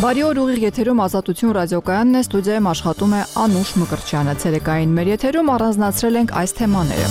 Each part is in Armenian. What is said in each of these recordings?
Բարի օր, ուղիղ եթերում Ազատություն ռադիոկայանն է, ստուդիայում աշխատում է Անուշ Մկրտչյանը։ Ցերեկային մեր եթերում առանձնացրել ենք այս թեմաները։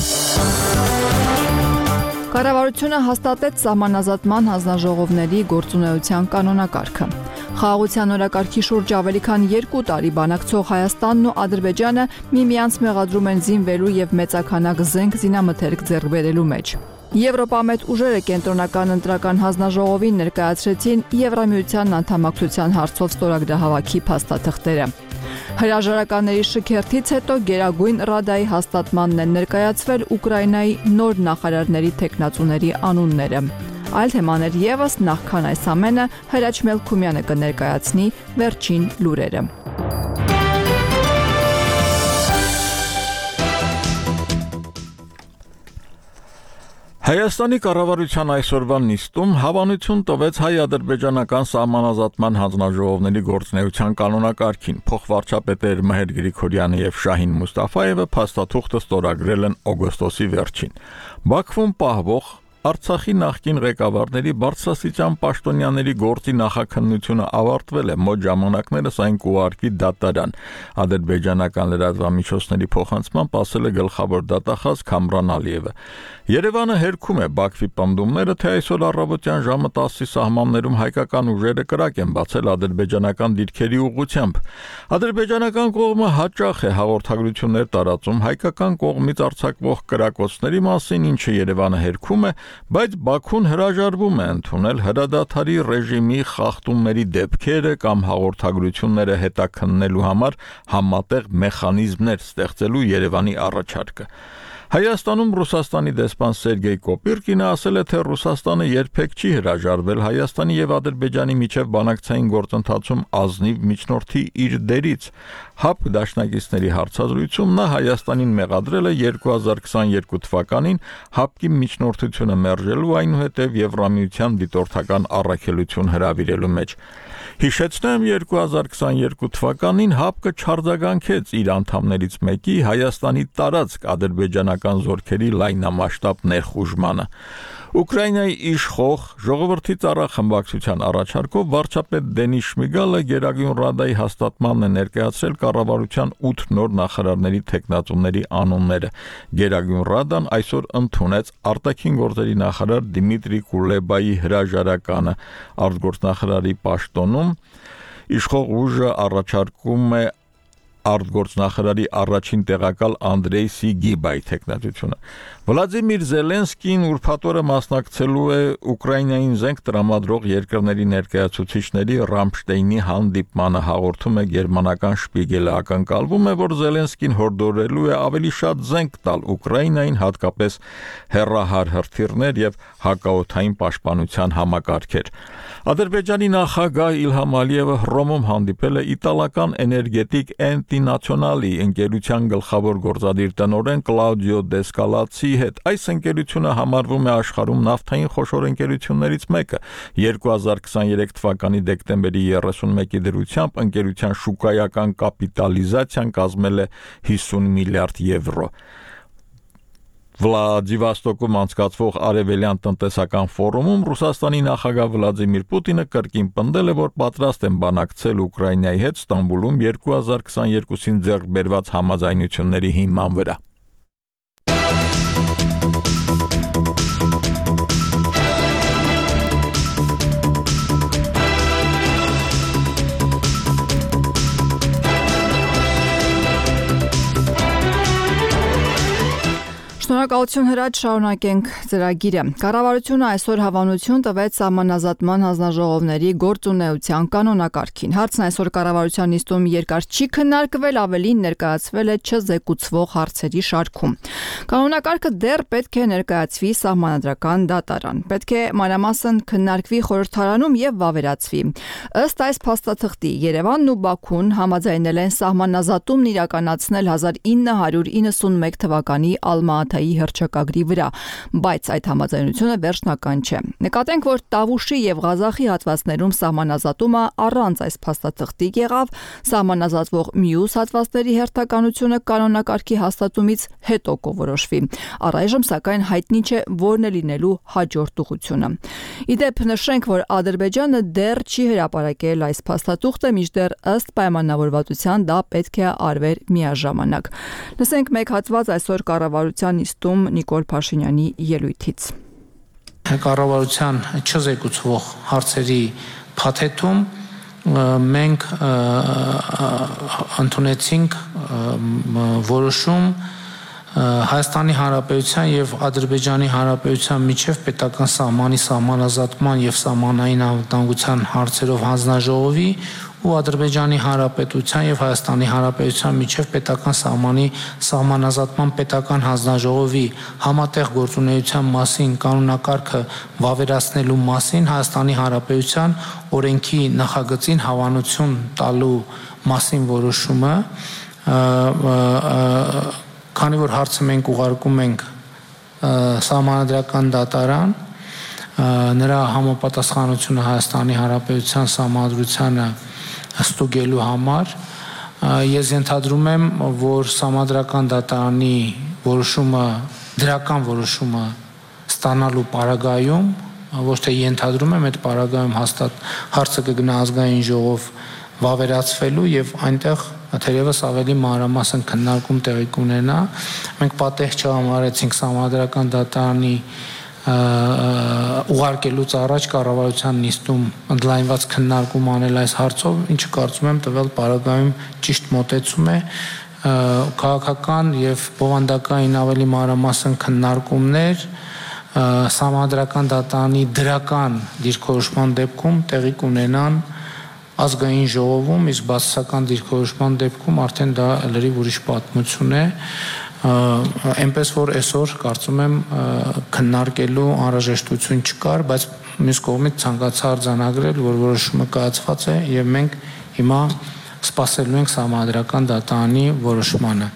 Կառավարությունը հաստատեց սահմանազատման հանձնաժողովների գործունեության կանոնակարգը։ Խաղաղության օրակարգի շուրջ ավելի քան 2 տարի բանակցող Հայաստանն ու Ադրբեջանը միմյանց մեղադրում են զինվելու եւ մեծաքանակ զենք զինամթերք ձեռք բերելու մեջ։ Եվրոպամետ ուժերը կենտրոնական ընտրական հանձնաժողովին ներկայացրեցին Եվրամիության անդամակցության հարցով ստորագրահավաքի փաստաթղթերը։ Հրաժարականների շքերթից հետո Գերագույն Ռադայի հաստատմանն են ներկայացվել Ուկրաինայի նոր նախարարների թեկնածուների անունները։ Այլ թեմաներ եւս, նախքան այս ամենը Հրաչ Մելքումյանը կներկայացնի վերջին լուրերը։ Հայաստանի կառավարության այսօրվա նիստում հավանություն տվեց հայ-ադրբեջանական սահմանազատման հանձնաժողովների գործունեության կանոնակարգին։ Փոխվարչապետեր Մհեր Գրիգորյանը եւ Շահին Մուստաֆայևը փաստաթուղթը ստորագրել են օգոստոսի վերջին։ Բաքվում պահվող Արցախի նախկին ղեկավարների բարձրաստիճան պաշտոնյաների գործի նախաքննությունը ավարտվել է, մոտ ժամանակներս այն կուղարկի դատարան։ Ադրբեջանական լրատվամիջոցների փոխանցմամբ ասել է գլխավոր դատախազ Քամրան Ալիևը։ Երևանը հերքում է Բաքվի պնդումները, թե այսօր առավոտյան ժամը 10-ի սահմաններում հայկական ուժերը կրակ են բացել ադրբեջանական դիրքերի ուղղությամբ։ Ադրբեջանական կողմը հաճախ է հաղորդագրություններ տարածում հայկական կողմից արձակվող կրակոցների մասին, ինչը Երևանը հերքում է, բայց Բաքուն հրաժարվում է ընդունել հրադադարի ռեժիմի խախտումների դեպքերը կամ հաղորդագրությունները հետաքննելու համար համատեղ մեխանիզմներ ստեղծելու Երևանի առաջարկը։ Հայաստանում Ռուսաստանի դեսպան Սերգեյ Կոպիրկինը ասել է, թե Ռուսաստանը երբեք չի հրաժարվել Հայաստանի եւ Ադրբեջանի միջև բանակցային գործընթացում ազնիվ միջնորդի իր դերից։ ՀԱՊԿ դաշնակիցների հարցազրույցում նա Հայաստանին մեղադրել է 2022 թվականին ՀԱՊԿ-ի միջնորդությունը մերժելու, այնուհետև Եվրամիության դիտորդական առաքելություն հրավիրելու մեջ։ Հիշեցնեմ, 2022 թվականին ՀԱՊԿ-ը չարձագանքեց իր անդամներից մեկի Հայաստանի տարածք ադրբեջանական զորքերի լայնամասշտաբ ներխուժմանը։ Ուկրաինայի իշխող ժողովրդի ծառախմբակցության առաջարկով վարչապետ Դենիս Շմիգալը Գերագույն Ռադայի հաստատմանն է ներկայացրել կառավարության 8 նոր նախարարների թեկնածուների անունները։ Գերագույն Ռադան այսօր ընդունեց արտաքին գործերի նախարար Դիմիտրի Կուլեբայի հրաժարականը։ Արտգործնախարարի պաշտոնում իշխող ուժը առաջարկում է արտգործնախարարի առաջին տեղակալ Անդրեյ Սիգիբայի թեկնածությունը։ Վլադիմիր Զելենսկին ուրբաթ օրը մասնակցելու է Ուկրաինային զենք տրամադրող երկրների ներկայացուցիչների Ռամշտեյնի հանդիպմանը, հաղորդում է գերմանական Շպիգելը։ Ակնկալվում է, որ Զելենսկին հորդորելու է ավելի շատ զենք տալ Ուկրաինային, հատկապես հեռահար հրթիռներ եւ հակաօդային պաշտպանության համակարգեր։ Ադրբեջանի նախագահ Իլհամ Ալիևը Հռոմում հանդիպել է իտալական էներգետիկ Էնտինացիոնալի ընկերության գլխավոր գործադիր տնօրեն Կլաուդիո Դեսկալացի հետ։ Այս ընկերությունը համարվում է աշխարհում նավթային խոշոր ընկերություններից մեկը։ 2023 թվականի դեկտեմբերի 31-ի դրությամբ ընկերության շուկայական կապիտալիզացիան կազմել է 50 միլիարդ եվրո։ Վլադիվոստոկում անցկացվող արևելյան տնտեսական ֆորումում Ռուսաստանի նախագահ Վլադիմիր Պուտինը կրկին պնդել է, որ պատրաստ են բանակցել Ուկրաինայի հետ Ստամբուլում 2022-ին ձեռք բերված համաձայնությունների հիման վրա։ Շնորհակալություն Հրաչ, շարունակենք ծրագիրը։ Կառավարությունը այսօր հավանություն տվեց սահմանազատման հանձնաժողովների գործունեության կանոնակարգին։ Հարցն այսօր կառավարության նիստում երկար չի քննարկվել, ավելին ներկայացվել է չզեկուցվող հարցերի շարքում։ Կանոնակարգը դեռ պետք է ներկայացվի սահմանադրական դատարան։ Պետք է մանրամասն քննարկվի խորհրդարանում եւ վավերացվի։ Ըստ այս փաստաթղթի Երևանն ու Բաքուն համաձայնել են սահմանազատումն իրականացնել 1991 թվականի Ալմաաթայի հռչակագրի վրա, բայց այդ համաձայնությունը վերջնական չէ։ Նկատենք, որ Տավուշի եւ Ղազախի հատվածներում սահմանազատումը առանց այս փաստաթղթի եղավ, սահմանազատվող մյուս հատվածների հերթականությունը կանոնակարգի հաստատումից հետո կորոշվի։ Առայժմ սակայն հայտնի չէ որն է լինելու հաջորդ ուղղությունը։ Իդեպ նշենք, որ Ադրբեջանը դեռ չի հրապարակել այս փաստաթուղթը, մինչդեռ ըստ պայմանավորվածության դա պետք է արվեր միաժամանակ։ Լսենք մեկ հատված այսօր կառավարության նիստում Նիկոլ Փաշինյանի ելույթից։ Կառավարության չզեկուցվող հարցերի փաթեթում մենք ընդունեցինք որոշում Հայաստանի Հանրապետության եւ Ադրբեջանի Հանրապետության միջև պետական սահմանի սահմանազատման եւ սահմանային անվտանգության հարցերով հանձնաժողովի ու Ադրբեջանի Հանրապետության եւ Հայաստանի Հանրապետության միջև պետական սահմանի սահմանազատման պետական հանձնաժողովի համատեղ գործունեության մասին կանոնակարգը վավերացնելու մասին Հայաստանի Հանրապետության օրենքի նախագծին հավանություն տալու մասին որոշումը Քանի որ հարցը մենք ուղարկում ենք սահմանադրական դատարան, նրա համապատասխանությունը Հայաստանի Հանրապետության սահմանադրությանը ստուգելու համար, ես ենթադրում եմ, որ սահմանադրական դատարանի որոշումը, դրական որոշումը ստանալու պարագայում, ոչ թե ենթադրում եմ, այդ պարագայում հաստատ հարցը կգնա ազգային ժողով վավերացվելու եւ այնտեղ թերևս ավելի մանրամասն քննարկում տեղի կունենա։ Մենք պատեհ չհամարեցինք սահմանադրական դատարանի ուղարկելուց առաջ կառավարության նիստում ընդլայնված քննարկում անել այս հարցով, ինչը կարծում եմ տվյալ պարագայում ճիշտ մոտեցում է քաղաքական եւ բովանդակային ավելի մանրամասն քննարկումներ սահմանադրական դատարանի դրական դիրքորոշման դեպքում տեղի կունենան ազգային ժողովում, իսկ բացասական դիրքորոշման դեպքում արդեն դա լրիվ ուրիշ պատմություն է, այնպես որ այսօր կարծում եմ քննարկելու անհրաժեշտություն չկար, բայց մյուս կողմից ցանկացա արձանագրել, որ որոշումը կայացված է եւ մենք հիմա սպասելու ենք սահմանադրական դատարանի որոշմանը։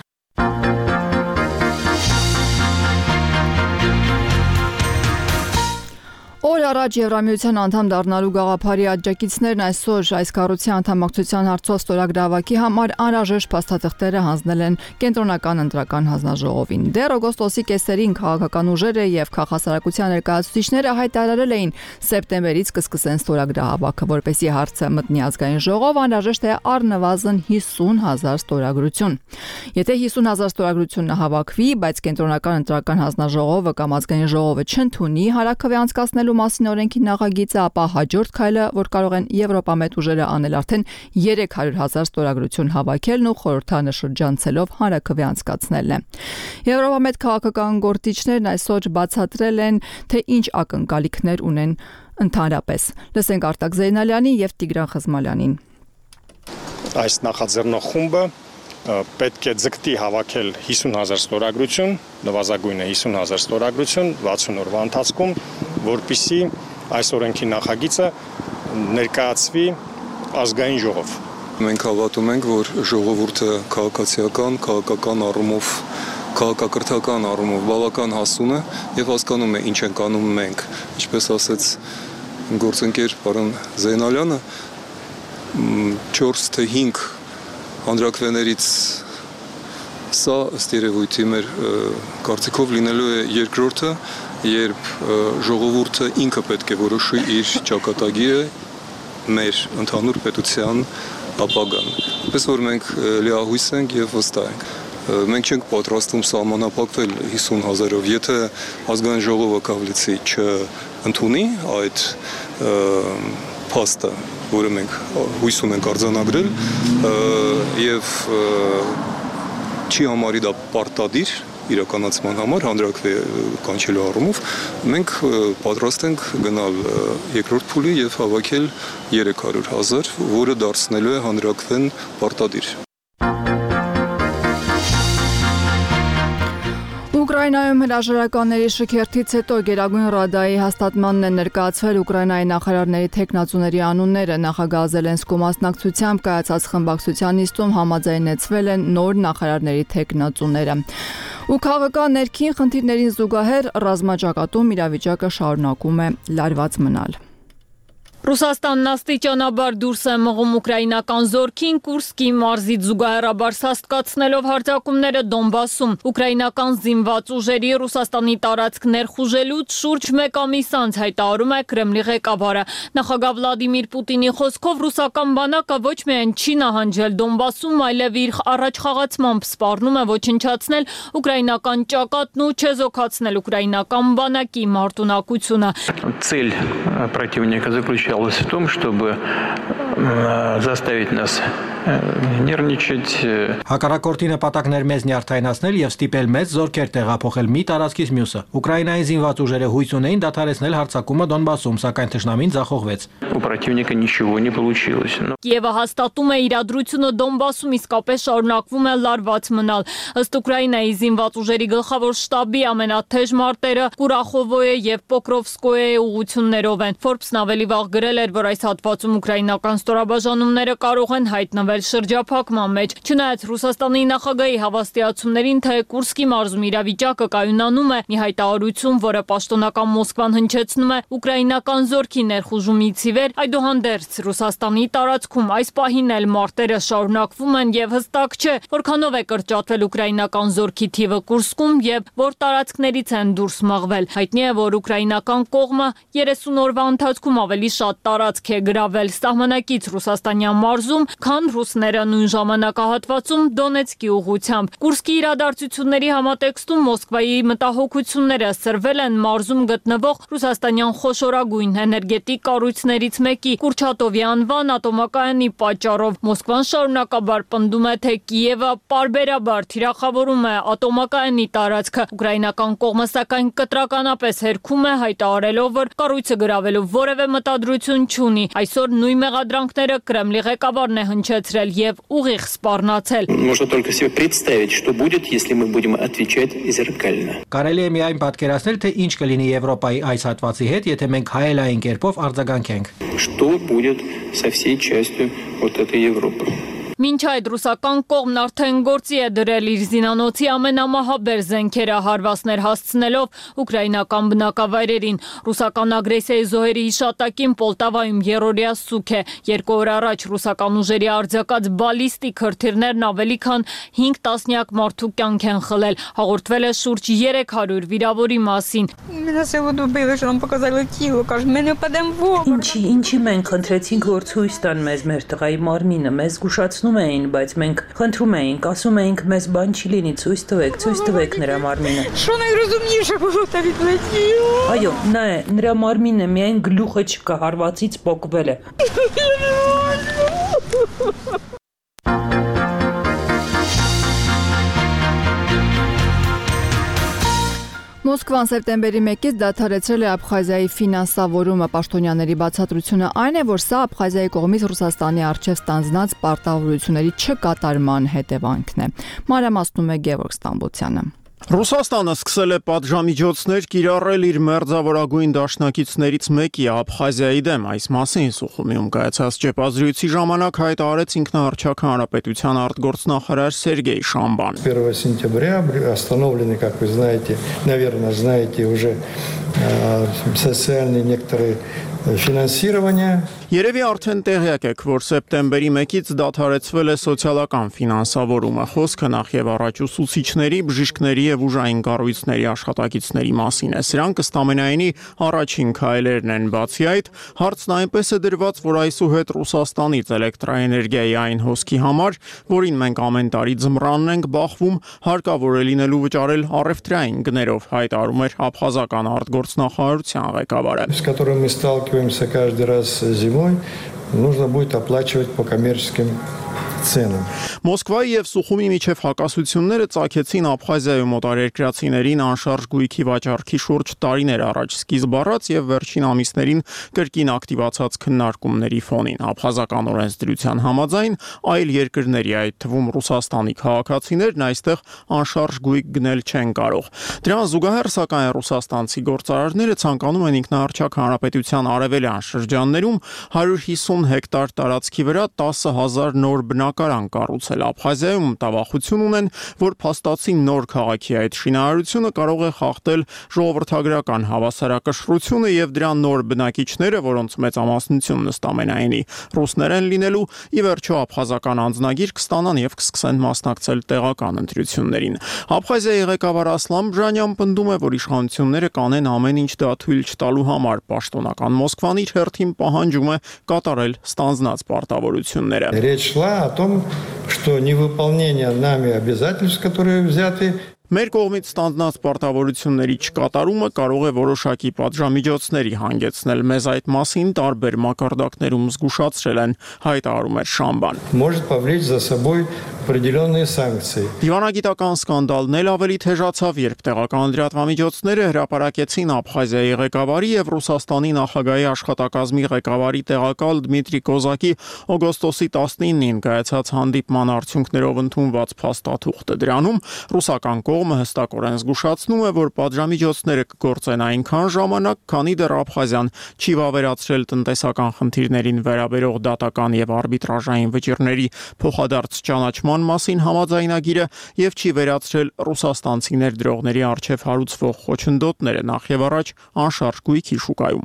Օր առաջ Եվրամիության անդամ դառնալու գաղափարի աջակիցներն այսօր այս կառույցի անդամակցության հարցով ստորագրավակի համար անհրաժեշտ փաստաթղթերը հանձնել են կենտրոնական ընտրական հանձնաժողովին։ Դեռ օգոստոսի կեսերին քաղաքական ուժերը եւ քաղաքասարակության ներկայացուցիչները հայտարարել էին սեպտեմբերից կսկսեն ստորագրահավաքը, որպեսզի հարցը մտնի ազգային ժողով, անհրաժեշտ է առնվազն 50,000 ստորագրություն։ Եթե 50,000 ստորագրությունը հավաքվի, բայց կենտրոնական ընտրական հանձնաժողովը կամ ազգային ժողովը չընդունի հարաքվե անցկացնելու մասին օրենքի նախագիծը, ապա հաջորդ քայլը, որ կարող են Եվրոպամետ ուժերը անել, արդեն 300,000 ստորագրություն հավաքելն ու խորհրդանշրջանցելով հանրաքվե անցկացնելն է։ Եվրոպամետ քաղաքական գործիչներն այսօր բացատրել են, թե ինչ ակնկալիքներ ունեն ընդհանրապես։ Լսենք Արտակ Զեյնալյանի եւ Տիգրան Խզմալյանին։ Այս նախաձեռնող խումբը պետք է ձգտի հավաքել 50,000 ստորագրություն, նվազագույնը 50,000 ստորագրություն 60 օրվա ընթացքում, որպեսզի այս օրենքի նախագիծը ներկայացվի ազգային ժողով։ Մենք հավատում ենք, որ ժողովուրդը քաղաքացիական, քաղաքական առումով, քաղաքակրթական առումով բավական հասուն է եւ հասկանում է ինչ ենք անում մենք։ Ինչպես ասեց գործընկեր պարոն Զեյնալյանը, 4 թե 5 հանրաքվեներից սա ըստ երևույթի մեր կարծիքով լինելու է երկրորդը, երբ ժողովուրդը ինքը պետք է որոշի իր ճակատագիրը մեր ընդհանուր պետության ապագան։ Պես որ մենք լիահույս ենք եւ վստահ ենք։ Մենք չենք պատրաստվում սահմանափակվել 50,000-ով, եթե ազգային ժողովը կավլիցի չընդունի այդ փաստը, որը մենք հույս ունենք արձանագրել եւ չի համարի դա պարտադիր իրականացման համար հանրաքվե կանչելու առումով, մենք պատրաստ ենք գնալ երկրորդ փուլի եւ հավաքել 300,000, որը դարձնելու է հանրաքվեն պարտադիր։ Ուկրաինայում հրաժարականների շքերթից հետո Գերագույն Ռադայի հաստատմանն է ներկայացվել Ուկրաինայի նախարարների թեկնածուների անունները։ Նախագահ Զելենսկու մասնակցությամբ կայացած խմբակցության նիստում համաձայնեցվել են նոր նախարարների թեկնածուները։ Ու քաղաքական ներքին խնդիրներին զուգահեռ ռազմաճակատում իրավիճակը շարունակում է լարված մնալ։ Ռուսաստանն աստիճանաբար դուրս է մղում ուկրաինական զորքին Կուրսկի մարզից զուգահեռաբար սաստկացնելով հարձակումները Դոնբասում։ Ուկրաինական զինված ուժերի Ռուսաստանի տարածք ներխուժելուց շուրջ 1 ամիս անց հայտարարում է Կրեմլի ղեկավարը։ Նախագահ Վլադիմիր Պուտինի խոսքով ռուսական բանակը ոչ միայն չի նահանջել Դոնբասում, այլև իր առաջխաղացմամբ սպառնում է ոչնչացնել ուկրաինական ճակատն ու չեզոքացնել ուկրաինական բանակի մարտունակությունը։ Цель противника заключалась в том, чтобы заставить нас нервничать. Հակառակորդի նպատակն էր մեզ նյարդայնացնել եւ ստիպել մեզ զորքեր տեղափոխել մի տարածքից մյուսը։ Ուկրաինայի զինված ուժերը հույս ունեին դադարեցնել հարձակումը Դոնբասում, սակայն թշնամին ձախողվեց։ У противника ничего не получилось. Կիևը հաստատում է իրադրությունը Դոնբասում իսկապես շարունակվում է լարված մնալ։ Ըստ Ուկրաինայի զինված ուժերի գլխավոր շտաբի ամենաթեժ մարտերը Կուրախովոյե եւ Պոկրովսկոյե ուղություններով են։ Forbes-ն ավելի վաղ գրել էր, որ այս հատվածում ուկրաինական ստորաբաժանումները կարող են հայտնվել շրջափակման մեջ։ Չնայած Ռուսաստանի նախագահի հավաստիացումներին, թե Կուրսկի մարզում իրավիճակը կայունանում է, մի հայտարարություն, որը պաշտոնական Մոսկվան հնչեցնում է ուկրաինական զորքի ներխուժումից ի վեր, այդուհանդերձ Ռուսաստանի տարածքում այս պահին էլ մարտերը շարունակվում են եւ հստակ չէ, որքանով է կրճատվել ուկրաինական զորքի թիվը Կուրսկում եւ որ տարածքներից են դուրս մղվել։ Հայտնի է, որ ուկրաինական կողմը 30 օրվա ընթացքում ավելի շատ տարածք է գրավել սահմանակից Ռուսաստանյան մարզում, քան ռուսները նույն ժամանակահատվածում Դոնեցկի ուղությամբ։ Կուրսկի իրադարձությունների համատեքստում Մոսկվայի մտահոգությունները սրվել են մարզում գտնվող ռուսաստանյան խոշորագույն էներգետիկ կառույցներից մեկի Կուրչատովի անվան ատոմակայանի պատճառով։ Մոսկվան շարունակաբար պնդում է, թե Կիևը պարբերաբար թիրախավորում է ատոմակայանի տարածքը։ Ուկրաինական կողմը սակայն կտրականապես հերքում է, հայտարարելով, որ կառույցը գրավելու որևէ մտադրություն չունի։ Այսօր նույն մեղադրանքները Կրեմլի ղեկավարն է հնչեցրել եւ ուղիղ սպառնացել։ Можно только себе представить, что будет, если мы будем отвечать зеркально. Կարելի է միայն պատկերացնել, թե ինչ կլինի Եվրոպայի այս հատվածի հետ, եթե մենք հայելային կերպով արձագանքենք։ Что будет со всей частью вот этой Европы? Մինչ այդ ռուսական կողմն արդեն գործի է դրել իր զինանոցի ամենամահաբեր զենքերը հարվածներ հասցնելով ուկրաինական բնակավայրերին։ Ռուսական ագրեսիայի զոհերի հիշատակին Պոլտավայում երրորդյա սուք է։ 2 օր առաջ ռուսական ուժերի արձակած բալիստիկ հրթիռներն ավելի քան 5 տասնյակ մարդու կյանք են խլել։ Հաղորդվել է շուրջ 300 վիրավորի մասին։ Ինչի մենք խնդրեցինք, որ ցույց տան մեզ մեր տղայի մարմինը, մեզ զգուշացնում էին, բայց մենք խնդրում էինք, ասում էինք, մեզ բան չի լինի, ցույց տվեք նրա մարմինը։ Այո, նրա մարմինը միայն գլուխը չկա, հարվածից պոկվել է։ Մոսկվան սեպտեմբերի 1-ից դադարեցրել է Աբխազիայի ֆինանսավորումը։ Պաշտոնյաների բացատրությունը այն է, որ սա Աբխազիայի կողմից Ռուսաստանի առջև ստանձնած պարտավորությունների չկատարման հետևանքն է։ Մանրամասնում է Գևորգ Ստամբոլցյանը։ Ռուսաստանը սկսել է պատժամիջոցներ կիրառել իր մերձավորագույն դաշնակիցներից մեկի Աբխազիայի դեմ։ Այս մասին Սուխումիում կայացած ճեպազրույցի ժամանակ հայտարարեց ինքնահռչակ հանրապետության արտգործնախարար Սերգեյ Շամբան։ 1 сентября остановлены, как вы знаете, наверное, знаете уже социальные некоторые ֆինանսирование Երևի արդեն տեղյակ եք, որ սեպտեմբերի 1-ից դադարեցվել է սոցիալական ֆինանսավորումը։ Խոսքը նախ եւ առաջ ուսուցիչների, բժիշկների եւ ուժային կառույցների աշխատակիցների մասին է։ Սրանք ըստ ամենայնի առաջին քայլերն են։ Բացի այդ, հարցն այնպես է դրված, որ այսուհետ Ռուսաստանից էլեկտրաէներգիայի այն հոսքի համար, որին մենք ամեն տարի ձմռանն ենք բախվում, հարկավոր է լինելու վճարել առևտրային գներով, հայտարարում էր աբխազական արտգործնախարարության ղեկավարը։ С которым мы сталкиваемся каждый раз зимой, нужно будет оплачивать по коммерческим ценам. Մոսկվայի եւ Սուխումի միջև հակասությունները ծագեցին Աբխազիայում օտարերկրացիներին անշարժ գույքի վաճառքի շուրջ տարիներ առաջ սկիզբ առած եւ վերջին ամիսներին կրկին ակտիվացած քննարկումների ֆոնին։ Աբխազական օրենսդրության համաձայն այլ երկրների, այդ թվում Ռուսաստանի քաղաքացիներն այստեղ անշարժ գույք գնել չեն կարող։ Դրան զուգահեռ սակայն ռուսաստանցի գործարարները ցանկանում են ինքնահռչակ հանրապետության արևելյան շրջաններում 150 հեկտար տարածքի վրա 10,000 նոր բնակարան կառուցել։ Աբխազիայում մտավախություն ունեն, որ փաստացի նոր քաղաքի այդ շինարարությունը կարող է խախտել ժողովրդագրական հավասարակշռությունը եւ դրա նոր բնակիչները, որոնց մեծամասնությունն ըստ ամենայնի ռուսներ են լինելու, ի վերջո աբխազական անձնագիր կստանան եւ կսկսեն մասնակցել տեղական ընտրություններին։ Աբխազիայի ղեկավար Ասլան Բժանյան պնդում է, որ իշխանությունները կանեն ամեն ինչ դա թույլ չտալու համար։ Պաշտոնական Մոսկվան իր հերթին պահանջում է կատարել ստանձնած պարտավորությունները։ Речь шла о том, что невыполнение нами обязательств, которые взяты, Մեր կողմից ստանձնած պարտավորությունների չկատարումը կարող է որոշակի պատժամիջոցների հանգեցնել։ Մեզ այդ մասին տարբեր մակարդակներում զգուշացրել են, հայտարարում է Շամբան։ Может повлечь за собой определенные санкции. Դիվանագիտական սկանդալն էլ ավելի թեժացավ, երբ տեղական լրատվամիջոցները հրապարակեցին Աբխազիայի ղեկավարի եւ Ռուսաստանի նախագահի աշխատակազմի ղեկավարի տեղակալ Դմիտրի Կոզակի օգոստոսի 19-ին կայացած հանդիպման արդյունքներով ընդունված փաստաթուղթը։ Դրանում ռուսական կողմը հստակորեն զգուշացնում է, որ պատժամիջոցները կգործեն այնքան ժամանակ, քանի դեռ Աբխազիան չի վավերացրել տնտեսական խնդիրներին վերաբերող դատական եւ արբիտրաժային վճիռների փոխադարձ ճանաչման մասին համաձայնագիրը եւ չի վերացրել ռուսաստանցի ներդրողների արչեւ հարուցվող խոչընդոտները նախ եւ առաջ անշարժ գույքի շուկայում։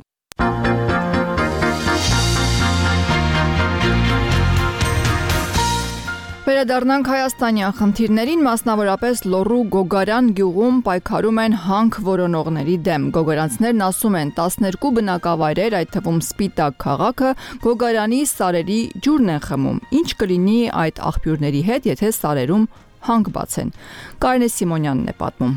Վերադառնանք հայաստանյան խնդիրներին, մասնավորապես Լոռու Գոգարան գյուղում պայքարում են հանք որոնողների դեմ։ Գոգարանցիներն ասում են 12 բնակավայրեր, այդ թվում Սպիտակ քաղաքը, Գոգարանի սարերի ջուրն են խմում։ Ինչ կլինի այդ աղբյուրների հետ, եթե սարերում հանք բացեն։ Կարինե Սիմոնյանն է պատմում։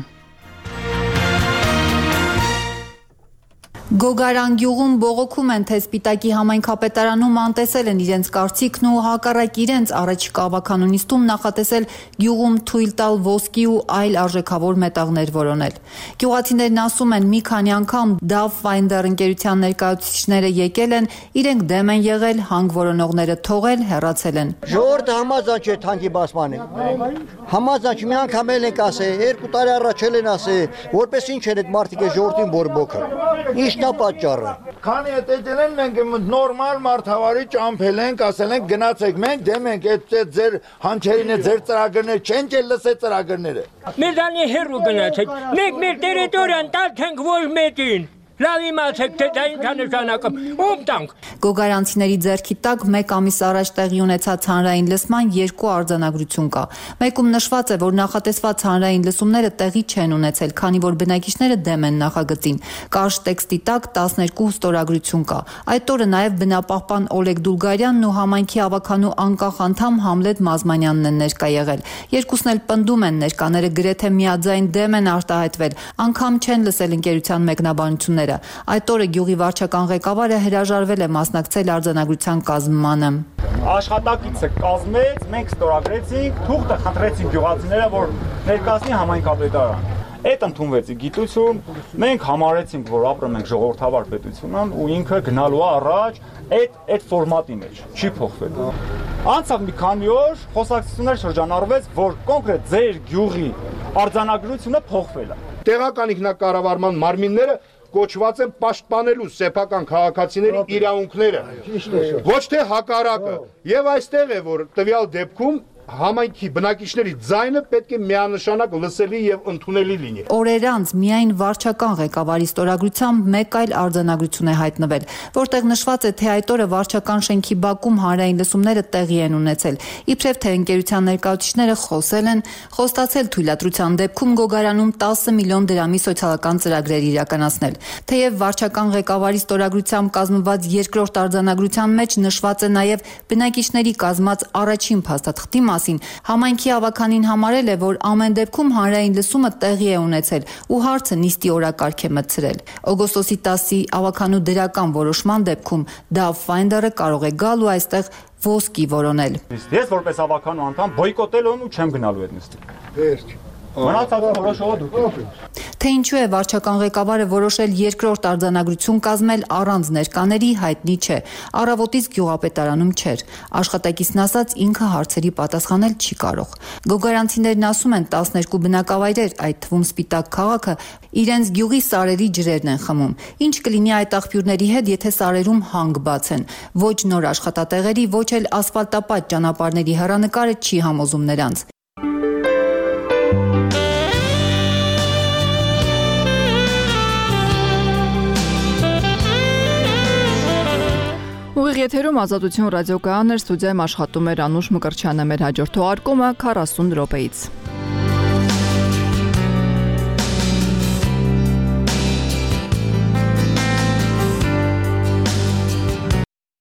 Գոգարան գյուղում բողոքում են, թե Սպիտակի համայնքապետարանում անտեսել են իրենց կարծիքն ու հակառակ իրենց առաջիկա ավականունիստում նախատեսել գյուղում թույլ տալ ոսկի ու այլ արժեքավոր մետաղներ որոնել։ Գյուղացիներն ասում են, մի քանի անգամ DAF Finder ընկերության ներկայացուցիչները եկել են, իրենք դեմ են եղել, հանք որոնողները թողել, հեռացել են։ Ժողովուրդը համաձայն չէ թանկի բացմանը։ Համաձայն մի անգամ էլ ենք ասել, 2 տարի առաջ են ասել, որպես ինչ են այդ մարդիկ ժողովրդին բորբոքը։ Ինչն է պատճառը։ Քանի հետել են մենք նորմալ մարդավարի ճամփել ենք, ասել ենք գնացեք, մենք դեմ ենք այդ ձեր հանչերին է ձեր ծրագրներ չեն ճել լսել ծրագրները։ Մեզանի հերու գնացեք։ Մենք մեր տերիտորիան տալ ենք ոչ մեկին։ Լավ իմացեք, թե դա ինչ նշանակում, ում տանք։ Գոգարանցիների ձեռքի տակ 1 ամիս առաջ տեղի ունեցած հանրային լսման 2 արձանագրություն կա։ Մեկում նշված է, որ նախատեսված հանրային լսումները տեղի չեն ունեցել, քանի որ բնակիչները դեմ են նախագծին։ Կարճ տեքստի տակ 12 ստորագրություն կա։ Այդ օրը նաև բնապահպան Օլեգ Դուլգարյանն ու համայնքի ավականու անկախ անդամ Համլետ Մազմանյանն են ներկա եղել։ Երկուսն էլ պնդում են, ներկաները գրեթե միաձայն դեմ են արտահայտվել, անգամ չեն լսել ընկերության մեկնաբանությունները։ Այդ օրը գյուղի վարչական ղեկավարը հրաժարվել է մասնակցել արձանագրության կազմմանը։ Աշխատակիցը կազմեց, մենք ստորագրեցինք, թուղթը խնդրեցինք գյուղացիները, որ ներկայացնի համայնքապետարան։ Այդ ընդունվեց գիտություն, մենք համարեցինք, որ ապրում ենք ժողովրդավար պետությունում ու ինքը գնալու է առաջ այդ ֆորմատի մեջ, չի փոխվել։ Անցավ մի քանի օր, խոսակցություններ շրջանառվեց, որ կոնկրետ ձեր գյուղի արձանագրությունը փոխվել է։ Տեղական ինքնակառավարման մարմինները կոչված են պաշտպանելու սեփական քաղաքացիների իրավունքները։ Ոչ թե հակառակը։ Եվ այստեղ է, որ տվյալ դեպքում համայնքի բնակիչների ձայնը պետք է միանշանակ լսելի եւ ընդունելի լինի։ Օրեր անց միայն վարչական ղեկավարի ստորագրությամբ մեկ այլ արձանագրություն է հայտնվել, որտեղ նշված է, թե այդ օրը վարչական շենքի բակում հանրային լսումները տեղի են ունեցել։ Իբրև թե ընկերության ներկայացուցիչները խոսել են, խոստացել թույլատրության դեպքում Գոգարանում 10 միլիոն դրամի սոցիալական ծրագրեր իրականացնել։ Թեև վարչական ղեկավարի ստորագրությամբ կազմված երկրորդ արձանագրության մեջ նշված է նաև բնակիչների կազմած առաջին փաստաթղթի մասին, համայնքի ավականին համարել է, որ ամեն դեպքում հանրային լսումը տեղի է ունեցել ու հարցը նիստի օրակարգ է մտցրել։ Օգոստոսի 10-ի ավականու դրական որոշման դեպքում Dove Finder-ը կարող է գալ ու այստեղ ոսկի որոնել։ Ես որպես ավականու անդամ բոյկոտել եմ ու չեմ գնալու այդ նիստին։ Վերջ։ Մնացածը որոշողը դուք։ Թե ինչու է վարչական ղեկավարը որոշել երկրորդ արձանագրություն կազմել առանց ներկաների, հայտնի չէ։ Առավոտից գյուղապետարանում չէր։ Աշխատակիցն ասաց, ինքը հարցերի պատասխանել չի կարող։ Գոգարանցիներն ասում են 12 բնակավայրեր, այդ թվում Սպիտակ քաղաքը, իրենց գյուղի սարերի ջրերն են խմում։ Ինչ կլինի այդ աղբյուրների հետ, եթե սարերում հանք բացեն։ Ոչ նոր աշխատատեղերի, ոչ էլ ասֆալտապատ ճանապարհների հեռանկարը չի համոզում նրանց։ Ուղիղ եթերում Ազատություն ռադիոկայանն էր, ստուդիայում աշխատում էր Անուշ Մկրտչյանը, մեր հաջորդ թողարկումը 40 րոպեից։